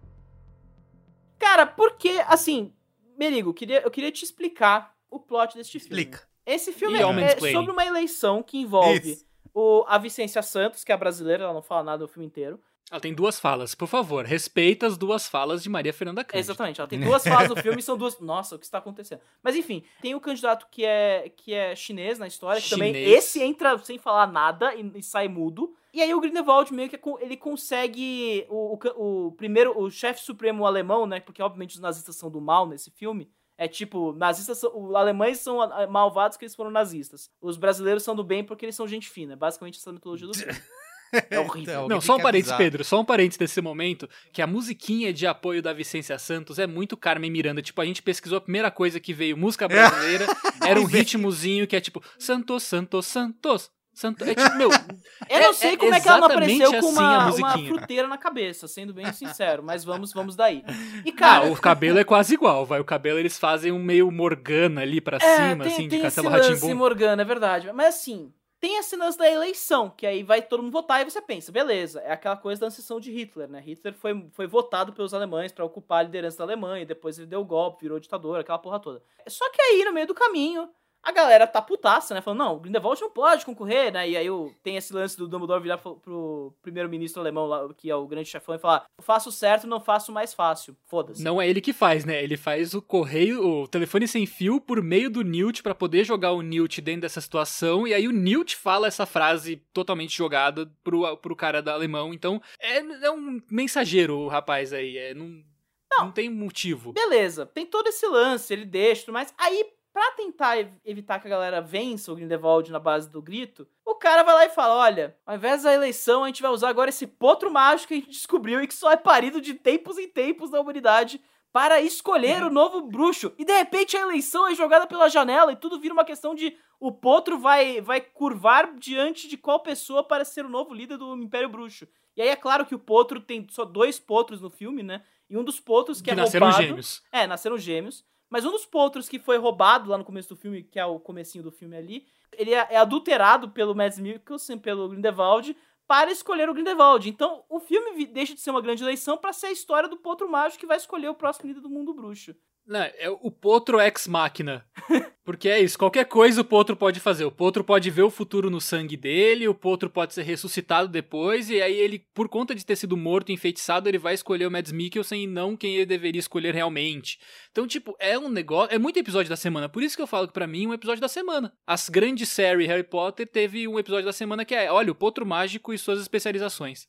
Cara, porque, assim, Merigo, eu queria, eu queria te explicar o plot deste filme. Explica. Esse filme E é, é sobre uma eleição que envolve o, a Vicência Santos, que é a brasileira, ela não fala nada no filme inteiro. Ela tem duas falas, por favor, respeita as duas falas de Maria Fernanda Cândido. Exatamente, ela tem duas falas no filme e são duas... Nossa, o que está acontecendo? Mas enfim, tem o candidato que é, que é chinês na história, que Chinês. também esse entra sem falar nada e, e sai mudo. E aí o Grindelwald meio que ele consegue o, o, o primeiro, o chefe supremo alemão, né, porque obviamente os nazistas são do mal nesse filme, é tipo, nazistas são, os alemães são malvados porque eles foram nazistas. Os brasileiros são do bem porque eles são gente fina, basicamente essa mitologia do filme. É horrível. Então, Não, só um parênteses, Pedro, só um parênteses desse momento, que a musiquinha de apoio da Vicência Santos é muito Carmen Miranda. Tipo, a gente pesquisou a primeira coisa que veio, música brasileira, era um ritmozinho que é tipo, Santos, Santos, Santos. Santo... É tipo, meu, eu não sei é, como é que ela não apareceu com uma, assim uma fruteira na cabeça, sendo bem sincero, mas vamos, vamos daí. E, cara, ah, o cabelo é quase igual, vai. O cabelo eles fazem um meio Morgana ali pra é, cima, tem, assim, tem de Castelo Rá-Tim-Bum. Morgana. Morgana, é verdade. Mas assim, tem as cenas da eleição, que aí vai todo mundo votar e você pensa, beleza, é aquela coisa da ascensão de Hitler, né? Hitler foi, foi votado pelos alemães pra ocupar a liderança da Alemanha, depois ele deu o golpe, virou ditador, aquela porra toda. Só que aí, no meio do caminho, a galera tá putaça, né? Falando, não, o Grindelwald não pode concorrer, né? E aí o, tem esse lance do Dumbledore virar pro, pro primeiro-ministro alemão, lá, que é o grande chefão, e falar, faço certo, não faço mais fácil. Foda-se. Não é ele que faz, né? Ele faz o correio, o telefone sem fio por meio do Newt pra poder jogar o Newt dentro dessa situação. E aí o Newt fala essa frase totalmente jogada pro, pro cara da alemão. Então, é, é um mensageiro o rapaz aí. É, não, não, não tem motivo. Beleza, tem todo esse lance, ele deixa, mas aí... Pra tentar evitar que a galera vença o Grindelwald na base do grito, o cara vai lá e fala, olha, ao invés da eleição, a gente vai usar agora esse potro mágico que a gente descobriu e que só é parido de tempos em tempos da humanidade para escolher o novo bruxo. E de repente a eleição é jogada pela janela e tudo vira uma questão de o potro vai, vai curvar diante de qual pessoa para ser o novo líder do Império Bruxo. E aí é claro que o potro tem só dois potros no filme, né? E um dos potros que, que é nasceram roubado... gêmeos. É, nasceram gêmeos. Mas um dos potros que foi roubado lá no começo do filme, que é o comecinho do filme ali, ele é, é adulterado pelo Mads Mikkelsen, pelo Grindelwald, para escolher o Grindelwald. Então, o filme deixa de ser uma grande eleição para ser a história do potro mágico que vai escolher o próximo líder do mundo bruxo. Não, é o potro ex machina. Porque é isso, qualquer coisa o potro pode fazer. O potro pode ver o futuro no sangue dele, o potro pode ser ressuscitado depois, e aí ele, por conta de ter sido morto, enfeitiçado, ele vai escolher o Mads Mikkelsen e não quem ele deveria escolher realmente. Então, tipo, é um negócio... É muito episódio da semana, por isso que eu falo que pra mim é um episódio da semana. As grandes séries Harry Potter teve um episódio da semana que é, olha, o potro mágico e suas especializações.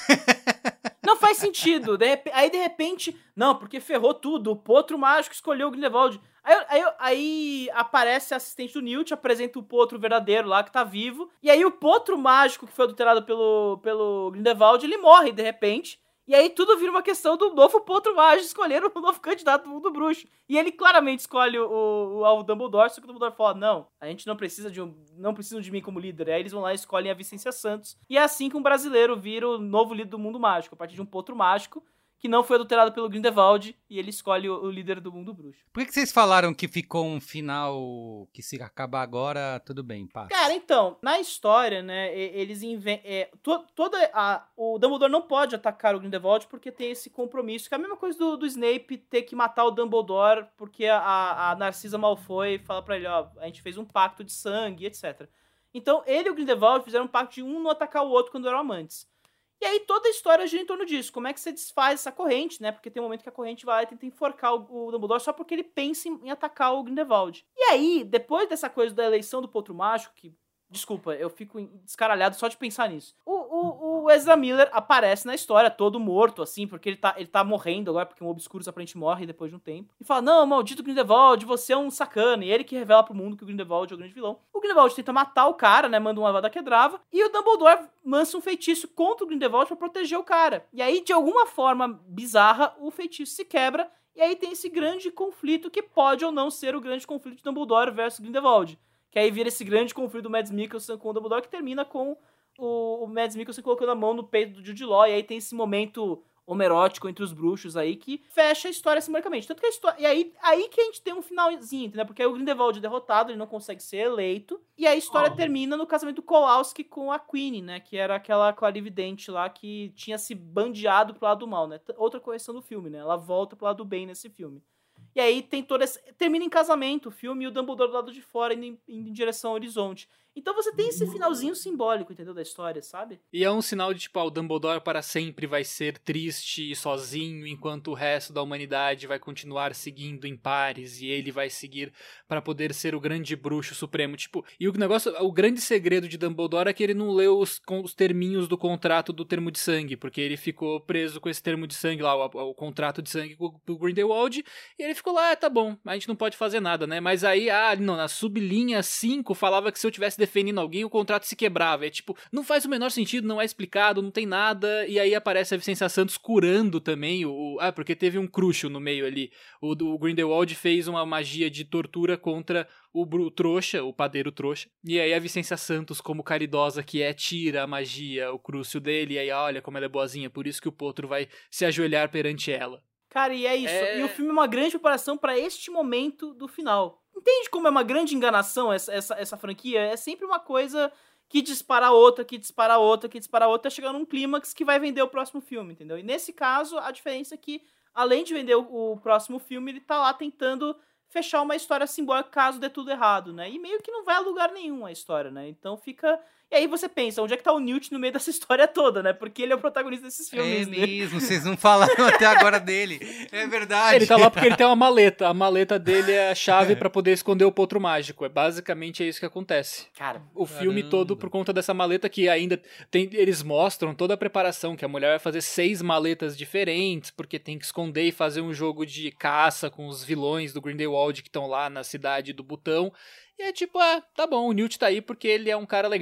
Não faz sentido. De rep... Aí, de repente, não, porque ferrou tudo. O potro mágico escolheu o Grindelwald. Aí, aí, aí aparece a assistente do Newt, apresenta o potro verdadeiro lá, que tá vivo. E aí o potro mágico, que foi adulterado pelo, pelo Grindelwald, ele morre, de repente. E aí tudo vira uma questão do novo potro mágico escolher o novo candidato do mundo bruxo. E ele claramente escolhe o, o, o Dumbledore, só que o Dumbledore fala, não, a gente não precisa de um, não precisa de mim como líder. Aí eles vão lá e escolhem a Vicência Santos. E é assim que um brasileiro vira o novo líder do mundo mágico, a partir de um potro mágico que não foi adulterado pelo Grindelwald, e ele escolhe o, o líder do mundo bruxo. Por que, que vocês falaram que ficou um final que se acabar agora, tudo bem, passa? Cara, então, na história, né, eles inventam... É, to, toda a, o Dumbledore não pode atacar o Grindelwald porque tem esse compromisso, que é a mesma coisa do, do Snape ter que matar o Dumbledore porque a, a Narcisa Malfoy fala pra ele, ó, a gente fez um pacto de sangue, etcétera. Então, ele e o Grindelwald fizeram um pacto de um não atacar o outro quando eram amantes. E aí toda a história gira em torno disso. Como é que você desfaz essa corrente, né? Porque tem um momento que a corrente vai lá e tenta enforcar o, o Dumbledore só porque ele pensa em, em atacar o Grindelwald. E aí, depois dessa coisa da eleição do potro mágico, que... Desculpa, eu fico descaralhado só de pensar nisso. O, o, o Ezra Miller aparece na história todo morto, assim, porque ele tá, ele tá morrendo agora, porque um Obscurus aparentemente morre depois de um tempo. E fala, não, maldito Grindelwald, você é um sacana. E ele que revela pro mundo que o Grindelwald é o grande vilão. O Grindelwald tenta matar o cara, né, manda um Avada Kedavra. E o Dumbledore lança um feitiço contra o Grindelwald pra proteger o cara. E aí, de alguma forma bizarra, o feitiço se quebra. E aí tem esse grande conflito que pode ou não ser o grande conflito de Dumbledore versus Grindelwald. Que aí vira esse grande conflito do Mads Mikkelsen com o Dumbledore, que termina com o, o Mads Mikkelsen colocando a mão no peito do Jude Law, e aí tem esse momento homerótico entre os bruxos aí, que fecha a história simbolicamente. Tanto que a história... E aí, aí que a gente tem um finalzinho, entendeu? Porque aí o Grindelwald é derrotado, ele não consegue ser eleito, e a história oh. termina no casamento do Kowalski com a Queenie, né? Que era aquela clarividente lá que tinha se bandeado pro lado do mal, né? Outra correção do filme, né? Ela volta pro lado do bem nesse filme. E aí tem toda essa... Termina em casamento o filme e o Dumbledore do lado de fora indo em, indo em direção ao horizonte. Então você tem esse finalzinho simbólico, entendeu? Da história, sabe? E é um sinal de, tipo, ah, o Dumbledore para sempre vai ser triste e sozinho, enquanto o resto da humanidade vai continuar seguindo em pares, e ele vai seguir para poder ser o grande bruxo supremo. Tipo, e o negócio, o grande segredo de Dumbledore é que ele não leu os, os terminhos do contrato do termo de sangue, porque ele ficou preso com esse termo de sangue lá, o, o contrato de sangue com o Grindelwald, e ele ficou lá, ah, tá bom, a gente não pode fazer nada, né? Mas aí, ah, não, na sublinha cinco falava que se eu tivesse defendendo alguém, o contrato se quebrava. É tipo, não faz o menor sentido, não é explicado, não tem nada. E aí aparece a Vicência Santos curando também o... o ah, porque teve um cruxo no meio ali. O, o Grindelwald fez uma magia de tortura contra o, o trouxa, o padeiro trouxa. E aí a Vicência Santos, como caridosa que é, tira a magia, o crucio dele. E aí, olha como ela é boazinha, por isso que o potro vai se ajoelhar perante ela. Cara, e é isso. É... E o filme é uma grande preparação pra este momento do final. Entende como é uma grande enganação essa, essa, essa franquia? É sempre uma coisa que dispara outra, que dispara outra, que dispara outra, até chegar num clímax que vai vender o próximo filme, entendeu? E nesse caso, a diferença é que, além de vender o, o próximo filme, ele tá lá tentando fechar uma história simbólica caso dê tudo errado, né? E meio que não vai a lugar nenhum a história, né? Então fica... E aí você pensa, onde é que tá o Newt no meio dessa história toda, né? Porque ele é o protagonista desses filmes, É né? mesmo, vocês não falaram até agora dele. É verdade. Ele tá lá porque ele tem uma maleta. A maleta dele é a chave pra poder esconder o potro mágico. É basicamente é isso que acontece. Cara, o filme caramba. todo por conta dessa maleta que ainda tem, eles mostram toda a preparação, que a mulher vai fazer seis maletas diferentes, porque tem que esconder e fazer um jogo de caça com os vilões do Grindelwald que estão lá na cidade do Butão. E é tipo, ah, tá bom, o Newt tá aí porque ele é um cara legal.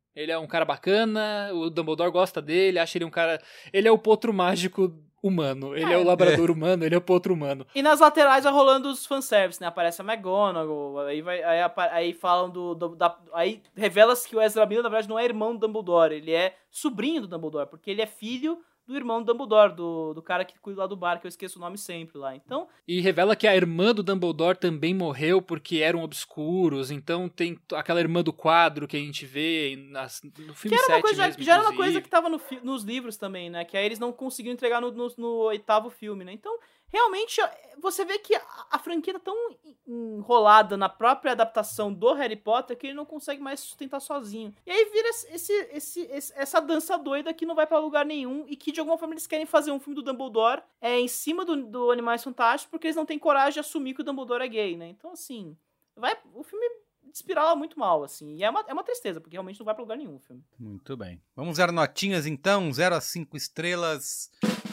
Ele é um cara bacana, o Dumbledore gosta dele, acha ele um cara... Ele é o potro mágico humano, ele é, é o labrador é. humano, ele é o potro humano. E nas laterais vai rolando os fanservice, né? Aparece a McGonagall, aí, vai, aí, aí falam do... do da, aí revela-se que o Ezra Miller, na verdade, não é irmão do Dumbledore, ele é sobrinho do Dumbledore, porque ele é filho... do irmão do Dumbledore, do, do cara que cuida lá do bar, que eu esqueço o nome sempre lá. Então... E revela que a irmã do Dumbledore também morreu porque eram obscuros, então tem aquela irmã do quadro que a gente vê nas, no filme que era uma sete coisa, mesmo, já era uma coisa que tava no, nos livros também, né? Que aí eles não conseguiram entregar no, no, no oitavo filme, né? Então, realmente, você vê que a, a franquia tá tão enrolada na própria adaptação do Harry Potter que ele não consegue mais sustentar sozinho. E aí vira esse, esse, esse, essa dança doida que não vai pra lugar nenhum e que, de alguma forma, eles querem fazer um filme do Dumbledore é, em cima do, do Animais Fantásticos porque eles não têm coragem de assumir que o Dumbledore é gay, né? Então, assim, vai, o filme espirala muito mal, assim. E é uma, é uma tristeza, porque realmente não vai pra lugar nenhum o filme. Muito bem. Vamos dar notinhas, então. zero a cinco estrelas.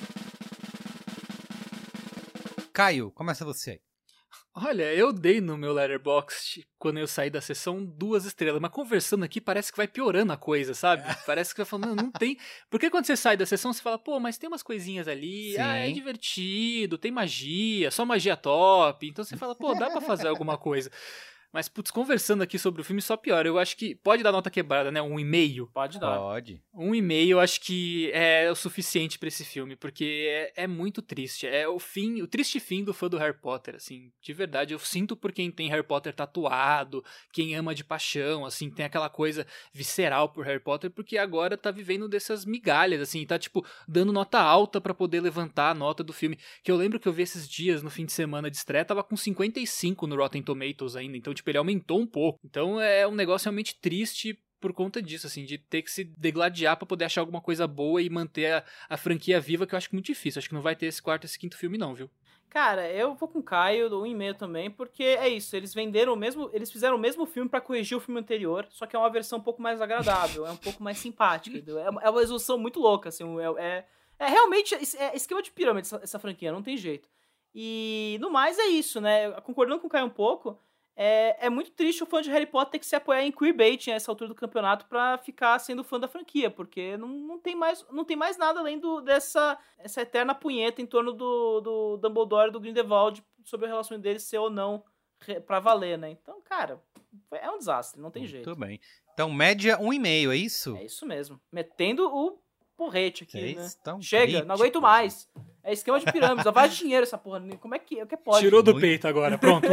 Caio, começa você aí. Olha, eu dei no meu Letterboxd, quando eu saí da sessão, duas estrelas. Mas conversando aqui, parece que vai piorando a coisa, sabe? Parece que vai falando, não, não tem... Porque quando você sai da sessão, você fala, pô, mas tem umas coisinhas ali, Sim. ah, é divertido, tem magia, só magia top. Então você fala, pô, dá pra fazer alguma coisa. Mas, putz, conversando aqui sobre o filme, só pior. Eu acho que pode dar nota quebrada, né? Um e meio. Pode dar. Pode. Um e meio eu acho que é o suficiente pra esse filme, porque é, é muito triste. É o fim, o triste fim do fã do Harry Potter, assim. De verdade, eu sinto por quem tem Harry Potter tatuado, quem ama de paixão, assim, tem aquela coisa visceral por Harry Potter, porque agora tá vivendo dessas migalhas, assim, tá, tipo, dando nota alta pra poder levantar a nota do filme. Que eu lembro que eu vi esses dias, no fim de semana de estreia, tava com cinquenta e cinco no Rotten Tomatoes ainda, então, tipo, ele aumentou um pouco. Então é um negócio realmente triste por conta disso, assim, de ter que se degladiar pra poder achar alguma coisa boa e manter a, a franquia viva, que eu acho que é muito difícil. Acho que não vai ter esse quarto e esse quinto filme não, viu? Cara, eu vou com o Caio, do um e meio também, porque é isso, eles venderam o mesmo, eles fizeram o mesmo filme pra corrigir o filme anterior, só que é uma versão um pouco mais agradável, é um pouco mais simpática, entendeu? É uma resolução muito louca, assim, é, é, é realmente é esquema de pirâmide essa, essa franquia, não tem jeito. E, no mais, é isso, né? Concordando com o Caio um pouco, É, é muito triste o fã de Harry Potter ter que se apoiar em queerbaiting a essa altura do campeonato pra ficar sendo fã da franquia, porque não, não, tem, mais, não tem mais nada além do, dessa essa eterna punheta em torno do, do Dumbledore e do Grindelwald sobre a relação deles ser ou não pra valer, né? Então, cara, é um desastre, não tem muito jeito. Muito bem. Então, média um e meio, é isso? É isso mesmo. Metendo o porrete aqui, é né? Tão Chega, crítico. Não aguento mais. É esquema de pirâmide, só faz dinheiro essa porra. Como é que, que pode? Tirou do muito... peito agora, pronto.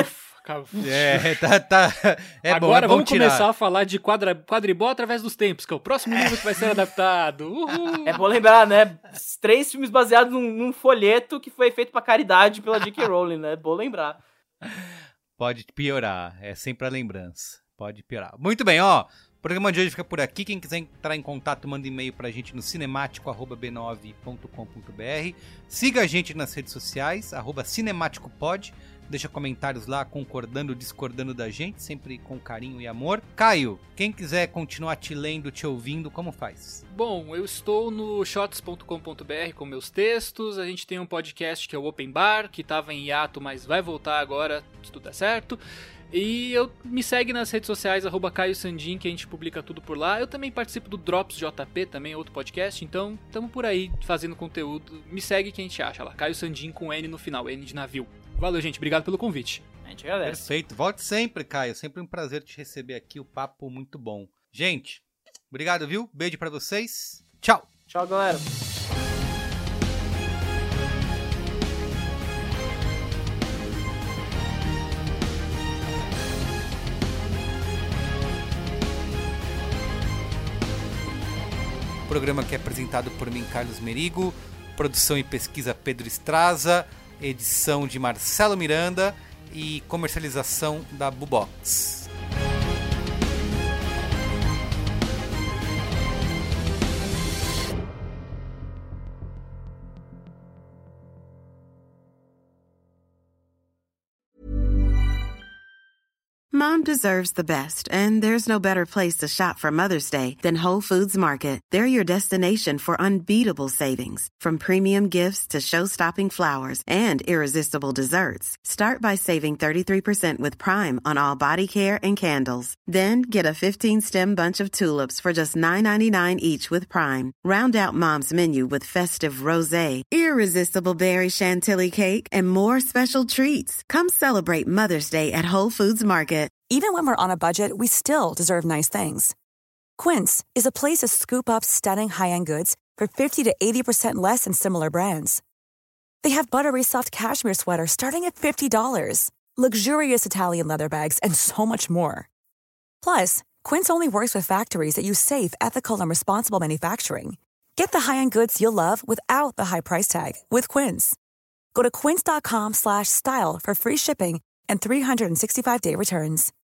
É, tá, tá. É agora bom, é vamos tirar. começar a falar de quadra, quadribol através dos tempos, que é o próximo livro que vai ser adaptado. Uhul. É bom lembrar, né? Três filmes baseados num, num folheto que foi feito pra caridade pela J K Rowling, né? É bom lembrar. Pode piorar, é sempre a lembrança. Pode piorar. Muito bem, ó. O programa de hoje fica por aqui. Quem quiser entrar em contato, manda e-mail pra gente no cinemático arroba b nove ponto com ponto b r. Siga a gente nas redes sociais, arroba cinemáticopod. Deixa comentários lá, concordando, discordando da gente, sempre com carinho e amor. Caio, quem quiser continuar te lendo, te ouvindo, como faz? Bom, eu estou no shots ponto com ponto b r com meus textos. A gente tem um podcast que é o Open Bar, que estava em hiato, mas vai voltar agora, se tudo der certo. E eu me segue nas redes sociais, arroba Caio Sandin, que a gente publica tudo por lá. Eu também participo do Drops J P, também outro podcast, então estamos por aí fazendo conteúdo. Me segue que a gente acha lá, Caio Sandin com N no final, N de navio. Valeu, gente, obrigado pelo convite. A gente agradece. Perfeito, volte sempre, Caio, sempre um prazer te receber aqui, o papo muito bom. Gente, obrigado, viu? Beijo pra vocês, tchau! Tchau, galera! Programa que é apresentado por mim, Carlos Merigo, produção e pesquisa Pedro Estraza, edição de Marcelo Miranda e comercialização da Bubox. Mom deserves the best, and there's no better place to shop for Mother's Day than Whole Foods Market. They're your destination for unbeatable savings, from premium gifts to show-stopping flowers and irresistible desserts. Start by saving thirty-three percent with Prime on all body care and candles. Then get a fifteen-stem bunch of tulips for just nine ninety-nine each with Prime. Round out Mom's menu with festive rosé, irresistible berry chantilly cake, and more special treats. Come celebrate Mother's Day at Whole Foods Market. Even when we're on a budget, we still deserve nice things. Quince is a place to scoop up stunning high-end goods for fifty to eighty percent less than similar brands. They have buttery soft cashmere sweaters starting at fifty dollars, luxurious Italian leather bags, and so much more. Plus, Quince only works with factories that use safe, ethical, and responsible manufacturing. Get the high-end goods you'll love without the high price tag with Quince. Go to quince.com slash style for free shipping and three sixty-five day returns.